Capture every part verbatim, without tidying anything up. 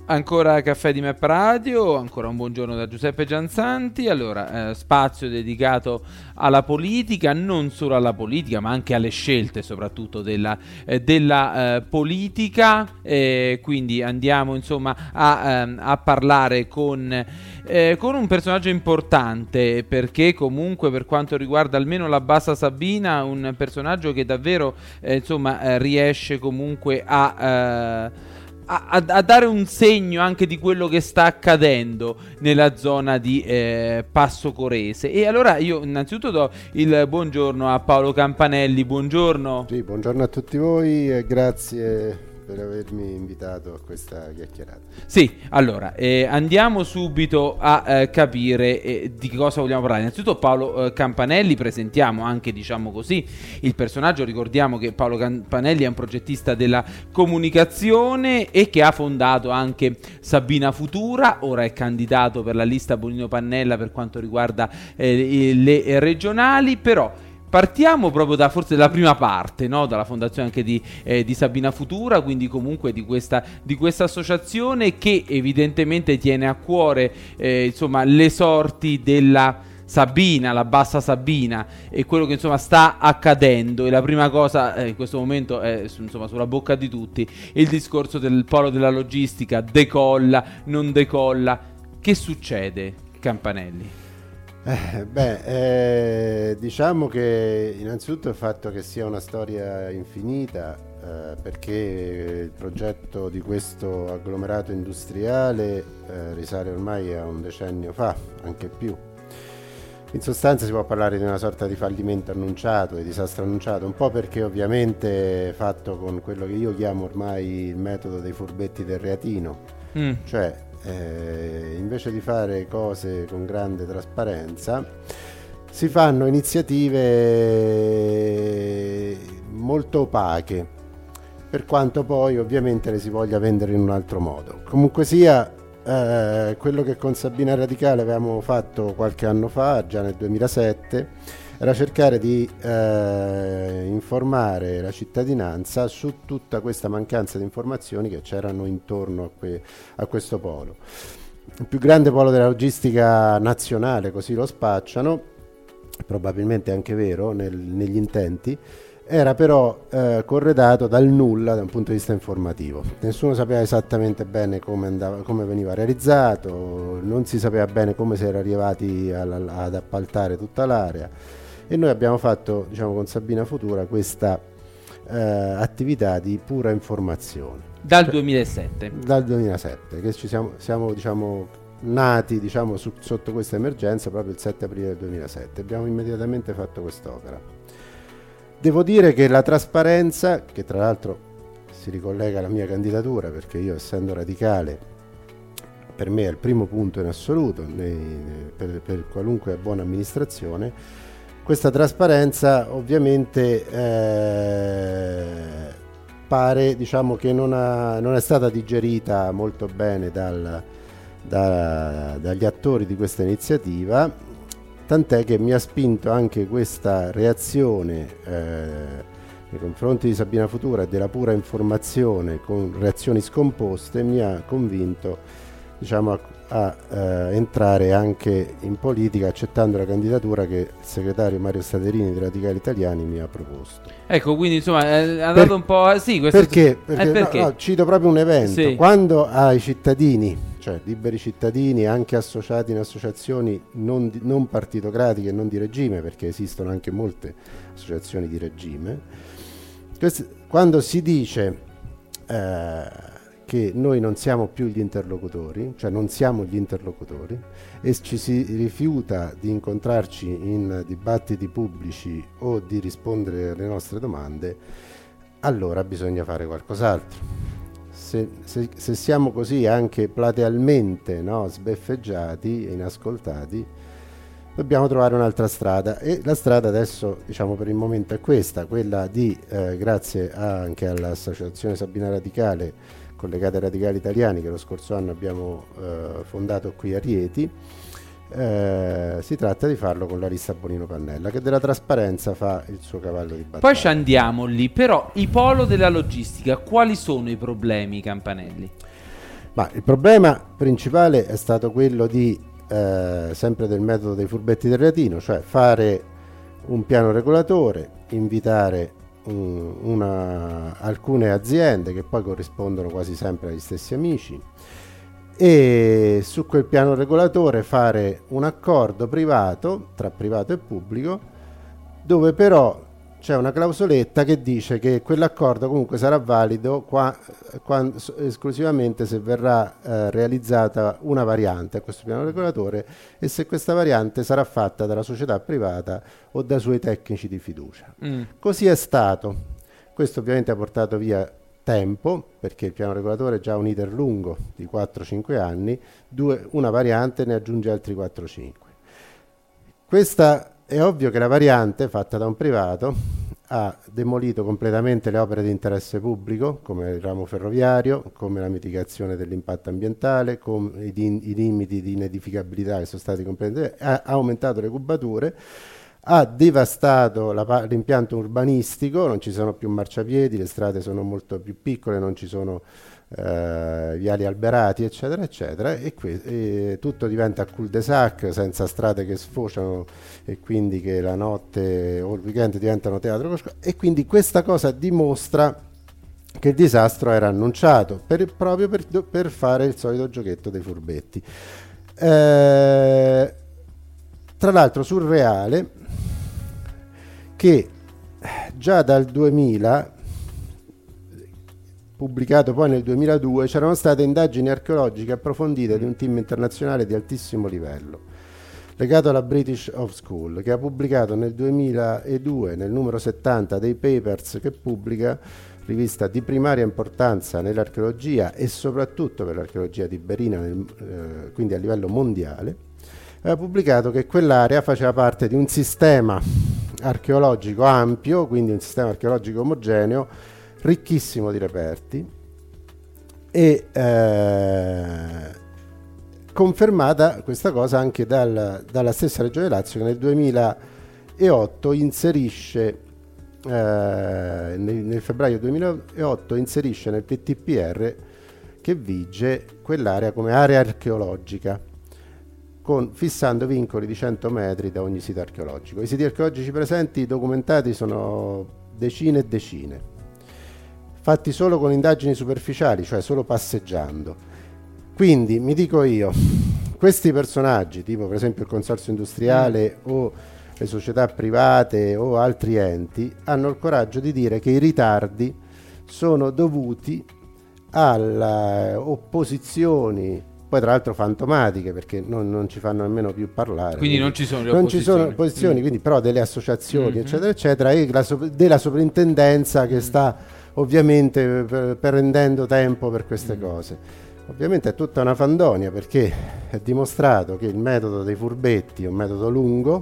Ancora Caffè di Map Radio, ancora un buongiorno da Giuseppe Gianzanti. Allora, eh, spazio dedicato alla politica, non solo alla politica, ma anche alle scelte soprattutto della, eh, della eh, politica. Eh, quindi andiamo insomma a, ehm, a parlare con, eh, con un personaggio importante, perché comunque per quanto riguarda almeno la Bassa Sabina, un personaggio che davvero eh, insomma eh, riesce comunque a... Eh, A, a dare un segno anche di quello che sta accadendo nella zona di eh, Passo Corese. E allora io innanzitutto do il buongiorno a Paolo Campanelli. Buongiorno. Sì, buongiorno a tutti voi e grazie per avermi invitato a questa chiacchierata. Sì, allora eh, andiamo subito a eh, capire eh, di cosa vogliamo parlare. Innanzitutto Paolo eh, Campanelli, presentiamo anche, diciamo così, il personaggio. Ricordiamo che Paolo Campanelli è un progettista della comunicazione e che ha fondato anche Sabina Futura. Ora è candidato per la lista Bonino Pannella per quanto riguarda eh, le regionali, però partiamo proprio da forse dalla prima parte, no? Dalla fondazione anche di, eh, di Sabina Futura, quindi comunque di questa, di questa associazione che evidentemente tiene a cuore eh, insomma le sorti della Sabina, la Bassa Sabina, e quello che insomma sta accadendo. E la prima cosa eh, in questo momento è insomma sulla bocca di tutti il discorso del polo della logistica: decolla, non decolla. Che succede, Campanelli? Eh, beh, eh, diciamo che innanzitutto il fatto che sia una storia infinita, eh, perché il progetto di questo agglomerato industriale eh, risale ormai a un decennio fa, anche più. In sostanza si può parlare di una sorta di fallimento annunciato, di disastro annunciato, un po' perché ovviamente è fatto con quello che io chiamo ormai il metodo dei furbetti del Reatino, mm. cioè Eh, invece di fare cose con grande trasparenza si fanno iniziative molto opache, per quanto poi ovviamente le si voglia vendere in un altro modo. Comunque sia, eh, quello che con Sabina Radicale avevamo fatto qualche anno fa, già nel duemilasette, era cercare di eh, informare la cittadinanza su tutta questa mancanza di informazioni che c'erano intorno a, que- a questo polo. Il più grande polo della logistica nazionale, così lo spacciano, probabilmente è anche vero nel, negli intenti, era però eh, corredato dal nulla da un punto di vista informativo. Nessuno sapeva esattamente bene come, andava, come veniva realizzato, non si sapeva bene come si era arrivati al, ad appaltare tutta l'area. E noi abbiamo fatto, diciamo, con Sabina Futura questa eh, attività di pura informazione. Dal cioè, duemilasette. Dal duemilasette, che ci siamo, siamo diciamo, nati diciamo, su, sotto questa emergenza proprio il sette aprile del duemilasette. Abbiamo immediatamente fatto quest'opera. Devo dire che la trasparenza, che tra l'altro si ricollega alla mia candidatura, perché io essendo radicale, per me è il primo punto in assoluto nei, per, per qualunque buona amministrazione. Questa trasparenza ovviamente eh, pare, diciamo, che non, ha, non è stata digerita molto bene dal, da, dagli attori di questa iniziativa, tant'è che mi ha spinto anche questa reazione eh, nei confronti di Sabina Futura e della pura informazione con reazioni scomposte, mi ha convinto, diciamo, a a eh, entrare anche in politica, accettando la candidatura che il segretario Mario Staderini dei Radicali Italiani mi ha proposto. Ecco, quindi insomma è andato per, un po'... Sì, questo perché? Perché, eh, perché? No, no, cito proprio un evento. Sì. Quando ai cittadini, cioè liberi cittadini, anche associati in associazioni non, di, non partitocratiche e non di regime, perché esistono anche molte associazioni di regime, quest- quando si dice... Eh, che noi non siamo più gli interlocutori, cioè non siamo gli interlocutori, e ci si rifiuta di incontrarci in dibattiti pubblici o di rispondere alle nostre domande, allora bisogna fare qualcos'altro. Se, se, se siamo così anche platealmente, no, sbeffeggiati e inascoltati, dobbiamo trovare un'altra strada, e la strada adesso, diciamo, per il momento è questa, quella di, eh, grazie anche all'associazione Sabina Radicale, collegate ai Radicali Italiani, che lo scorso anno abbiamo eh, fondato qui a Rieti, eh, si tratta di farlo con la lista Bonino Pannella, che della trasparenza fa il suo cavallo di battaglia. Poi ci andiamo lì, però il polo della logistica, quali sono i problemi, Campanelli? Ma il problema principale è stato quello di, eh, sempre del metodo dei furbetti del Reatino, cioè fare un piano regolatore, invitare um, una, alcune aziende che poi corrispondono quasi sempre agli stessi amici, e su quel piano regolatore fare un accordo privato, tra privato e pubblico, dove però c'è una clausoletta che dice che quell'accordo comunque sarà valido qua, qua, esclusivamente se verrà eh, realizzata una variante a questo piano regolatore e se questa variante sarà fatta dalla società privata o dai suoi tecnici di fiducia. Mm. Così è stato. Questo ovviamente ha portato via tempo, perché il piano regolatore è già un iter lungo di quattro cinque anni, due, una variante ne aggiunge altri quattro cinque. Questa è ovvio che la variante fatta da un privato ha demolito completamente le opere di interesse pubblico, come il ramo ferroviario, come la mitigazione dell'impatto ambientale, come i, di, i limiti di inedificabilità che sono stati completamente, ha, ha aumentato le cubature, ha devastato la, l'impianto urbanistico, non ci sono più marciapiedi, le strade sono molto più piccole, non ci sono eh, viali alberati, eccetera, eccetera, e, que- e tutto diventa cul-de-sac, senza strade che sfociano e quindi che la notte o il weekend diventano teatro, e quindi questa cosa dimostra che il disastro era annunciato per, proprio per, per fare il solito giochetto dei furbetti. Eh, tra l'altro surreale che già dal duemila, pubblicato poi nel duemiladue, c'erano state indagini archeologiche approfondite di un team internazionale di altissimo livello, legato alla British of School, che ha pubblicato nel duemiladue, nel numero settanta dei Papers che pubblica, rivista di primaria importanza nell'archeologia e soprattutto per l'archeologia tiberina, nel, eh, quindi a livello mondiale, ha pubblicato che quell'area faceva parte di un sistema archeologico ampio, quindi un sistema archeologico omogeneo, ricchissimo di reperti, e eh, confermata questa cosa anche dal, dalla stessa Regione Lazio, che nel duemilaotto inserisce eh, nel, nel febbraio duemilaotto inserisce nel P T P R che vige quell'area come area archeologica, con, fissando vincoli di cento metri da ogni sito archeologico. I siti archeologici presenti documentati sono decine e decine, fatti solo con indagini superficiali, cioè solo passeggiando. Quindi mi dico io, questi personaggi, tipo per esempio il consorzio industriale mm. o le società private o altri enti, hanno il coraggio di dire che i ritardi sono dovuti alle opposizioni, poi tra l'altro fantomatiche, perché non, non ci fanno nemmeno più parlare. Quindi non ci sono le non opposizioni. ci sono opposizioni, mm. quindi però delle associazioni, mm-hmm. eccetera, eccetera, e la so- della soprintendenza che mm. sta ovviamente per, prendendo tempo per queste mm. cose. Ovviamente è tutta una fandonia, perché è dimostrato che il metodo dei furbetti è un metodo lungo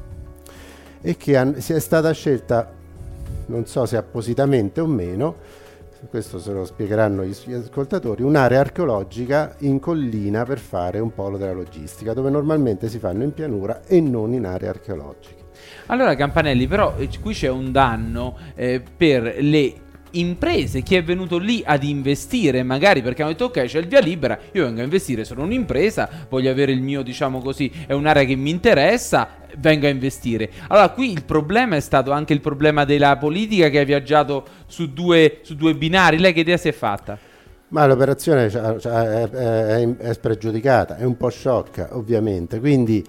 e che han- sia stata scelta, non so se appositamente o meno, questo se lo spiegheranno gli, gli ascoltatori, un'area archeologica in collina per fare un polo della logistica, dove normalmente si fanno in pianura e non in aree archeologiche. Allora Campanelli, però eh, qui c'è un danno eh, per le imprese, chi è venuto lì ad investire, magari perché hanno detto ok, c'è il via libera, io vengo a investire, sono un'impresa, voglio avere il mio, diciamo così, è un'area che mi interessa, vengo a investire. Allora qui il problema è stato anche il problema della politica, che ha viaggiato su due, su due binari. Lei che idea si è fatta? Ma l'operazione è, è, è, è spregiudicata, è un po' sciocca ovviamente, quindi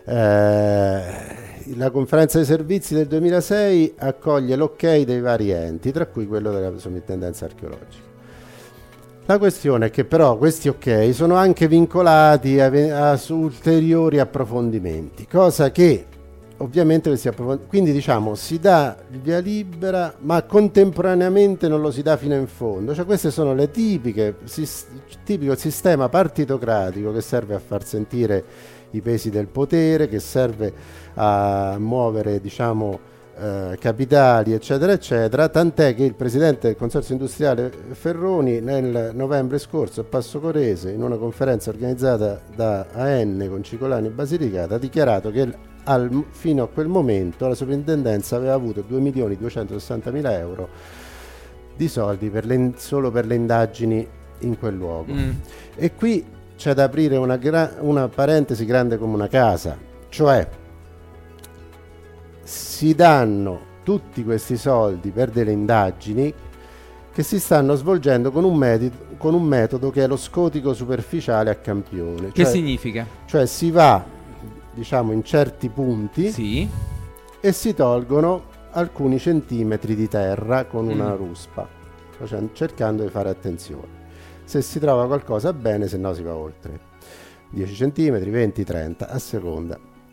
eh, la conferenza dei servizi del duemilasei accoglie l'ok dei vari enti, tra cui quello della sovrintendenza archeologica. La questione è che però questi ok sono anche vincolati a, a ulteriori approfondimenti, cosa che ovviamente si approfond- quindi diciamo si dà il via libera, ma contemporaneamente non lo si dà fino in fondo. Cioè queste sono le tipiche sis- tipico sistema partitocratico che serve a far sentire i pesi del potere, che serve a muovere, diciamo, eh, capitali, eccetera, eccetera, tant'è che il presidente del consorzio industriale Ferroni nel novembre scorso a Passo Corese, in una conferenza organizzata da A N con Cicolani e Basilicata, ha dichiarato che al, fino a quel momento la sovrintendenza aveva avuto due milioni duecentosessantamila euro di soldi per le, solo per le indagini in quel luogo. Mm. E qui c'è da aprire una, gra- una parentesi grande come una casa, cioè si danno tutti questi soldi per delle indagini che si stanno svolgendo con un, metodo, con un metodo che è lo scotico superficiale a campione. Che cioè, significa? Cioè si va, diciamo, in certi punti Sì. e si tolgono alcuni centimetri di terra con Mm. una ruspa, facendo, cercando di fare attenzione. Se si trova qualcosa bene, se no si va oltre. dieci centimetri, venti, trenta, a seconda.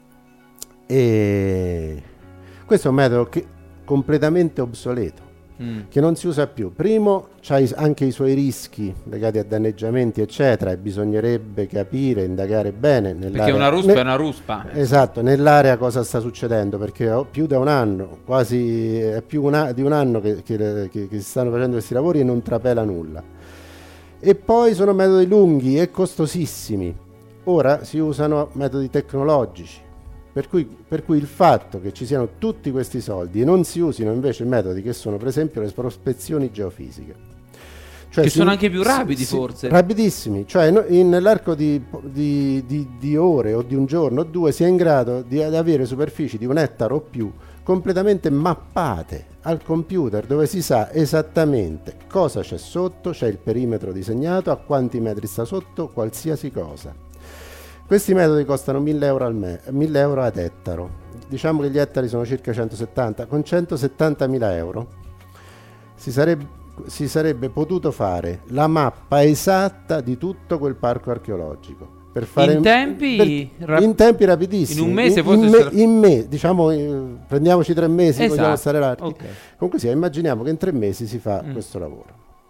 E questo è un metodo che, completamente obsoleto, Mm. che non si usa più. Primo, c'ha i- anche i suoi rischi legati a danneggiamenti eccetera, e bisognerebbe capire, indagare bene nell'area. Perché una ruspa ne- è una ruspa. Esatto, nell'area cosa sta succedendo, perché ho più da un anno, quasi è più una- di un anno che, che- che- che si stanno facendo questi lavori e non trapela nulla. E poi sono metodi lunghi e costosissimi. Ora si usano metodi tecnologici, per cui, per cui il fatto che ci siano tutti questi soldi e non si usino invece metodi che sono per esempio le prospezioni geofisiche, cioè Che si- sono anche più rapidi, si- forse. rapidissimi, cioè no- in- nell'arco di, di- di- di ore o di un giorno o due si è in grado di, di avere superfici di un ettaro o più completamente mappate al computer, dove si sa esattamente cosa c'è sotto, c'è il perimetro disegnato, a quanti metri sta sotto qualsiasi cosa. Questi metodi costano mille euro, al me- mille euro ad ettaro, diciamo che gli ettari sono circa centosettanta, con centosettantamila euro si sarebbe, si sarebbe potuto fare la mappa esatta di tutto quel parco archeologico. Per fare In tempi per- rap- in tempi rapidissimi, in un mese in, forse in, sarà- me- in me- diciamo eh, prendiamoci tre mesi, Esatto, vogliamo stare larghi. ok. Comunque sia, immaginiamo che in tre mesi si fa Mm. questo lavoro.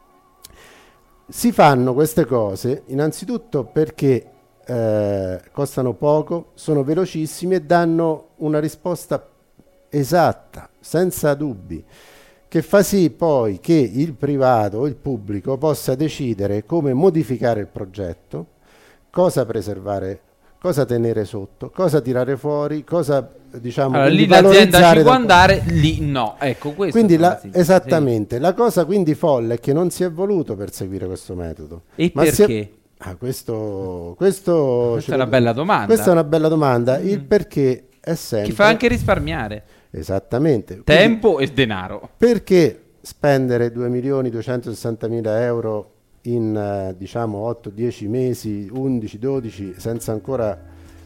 Si fanno queste cose innanzitutto perché eh, costano poco, sono velocissimi e danno una risposta esatta, senza dubbi, che fa sì poi che il privato o il pubblico possa decidere come modificare il progetto, cosa preservare, cosa tenere sotto, cosa tirare fuori, cosa diciamo Allora, quindi lì l'azienda valorizzare ci può da- andare, lì no. Ecco, questo quindi è la- sì. esattamente, la cosa quindi folle è che non si è voluto perseguire questo metodo. E Ma si è- perché? Ah, questo, questo Questa ce è lo- una bella domanda. Questa è una bella domanda. Il Mm. perché è sempre Che fa anche risparmiare esattamente. Quindi, tempo e denaro. perché spendere due milioni duecentosessantamila euro in eh, diciamo otto dieci mesi, undici dodici, senza ancora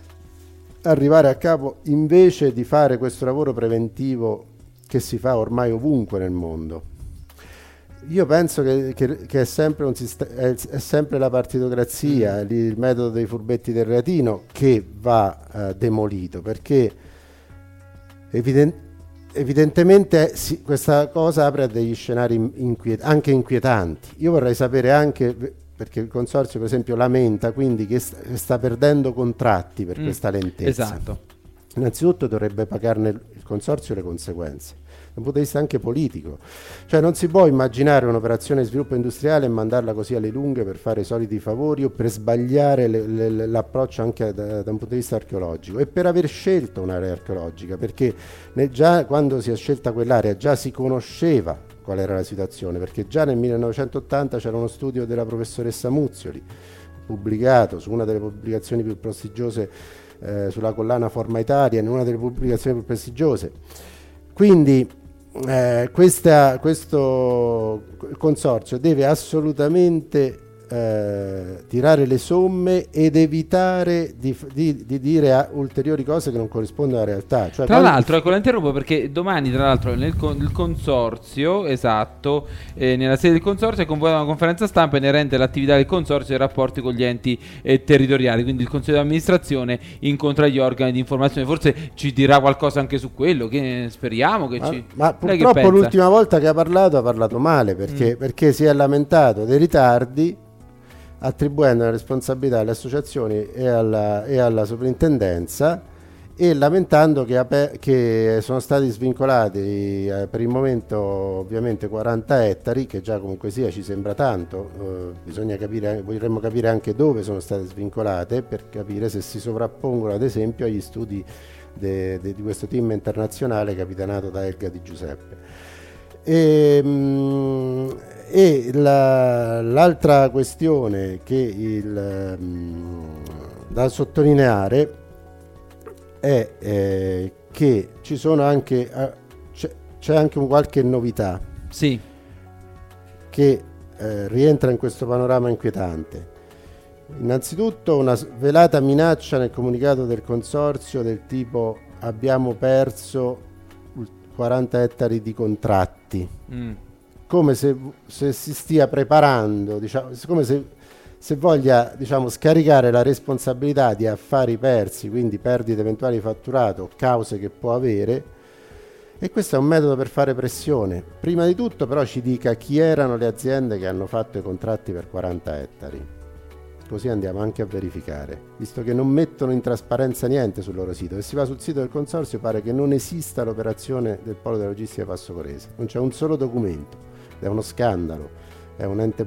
arrivare a capo, invece di fare questo lavoro preventivo che si fa ormai ovunque nel mondo? Io penso che, che- che è, sempre un sist- è, è sempre la partitocrazia, lì il metodo dei furbetti del Reatino che va eh, demolito, perché eviden- evidentemente si- questa cosa apre a degli scenari inquiet- anche inquietanti. Io vorrei sapere anche, perché il consorzio per esempio lamenta quindi che sta, che sta perdendo contratti per Mm, questa lentezza. Esatto. Innanzitutto dovrebbe pagarne il il consorzio le conseguenze, da un punto di vista anche politico. Cioè non si può immaginare un'operazione di sviluppo industriale e mandarla così alle lunghe per fare i soliti favori o per sbagliare le- le- l'approccio anche da, da un punto di vista archeologico e per aver scelto un'area archeologica, perché ne- già quando si è scelta quell'area già si conosceva qual era la situazione, perché già nel millenovecentottanta c'era uno studio della professoressa Muzzioli pubblicato su una delle pubblicazioni più prestigiose eh, sulla collana Forma Italia, in una delle pubblicazioni più prestigiose. Quindi eh, questa, questo consorzio deve assolutamente eh, tirare le somme ed evitare di, di- di dire a- ulteriori cose che non corrispondono alla realtà. Cioè, Tra quando- l'altro, ecco, la interrompo perché domani, tra l'altro, nel con- il consorzio, esatto, eh, nella sede del consorzio è convocata una conferenza stampa inerente all'attività del consorzio e ai rapporti con gli enti eh, territoriali. Quindi il consiglio di amministrazione incontra gli organi di informazione. Forse ci dirà qualcosa anche su quello. Che speriamo che Ma, ci. ma Lei che purtroppo pensa? l'ultima volta che ha parlato ha parlato male perché, Mm. perché si è lamentato dei ritardi, attribuendo la responsabilità alle associazioni e alla, e alla soprintendenza, e lamentando che, ape- che sono stati svincolati eh, per il momento ovviamente quaranta ettari, che già comunque sia ci sembra tanto. Eh, bisogna capire, vorremmo capire anche dove sono state svincolate per capire se si sovrappongono ad esempio agli studi de- de- di questo team internazionale capitanato da Elga Di Giuseppe. E, mh, e la, l'altra questione che il, mh, da sottolineare è eh, che ci sono anche eh, c'è, c'è anche un qualche novità sì. che eh, rientra in questo panorama inquietante. Innanzitutto una velata minaccia nel comunicato del consorzio del tipo: abbiamo perso quaranta ettari di contratti, mm. come se, se si stia preparando, diciamo, come se, se voglia, diciamo, scaricare la responsabilità di affari persi, quindi perdite eventuali di fatturato, cause che può avere, e questo è un metodo per fare pressione. Prima di tutto però ci dica chi erano le aziende che hanno fatto i contratti per quaranta ettari, così andiamo anche a verificare, visto che non mettono in trasparenza niente sul loro sito. E si va sul sito del consorzio, pare che non esista l'operazione del polo della logistica Passo Corese, non c'è un solo documento, è uno scandalo, è un ente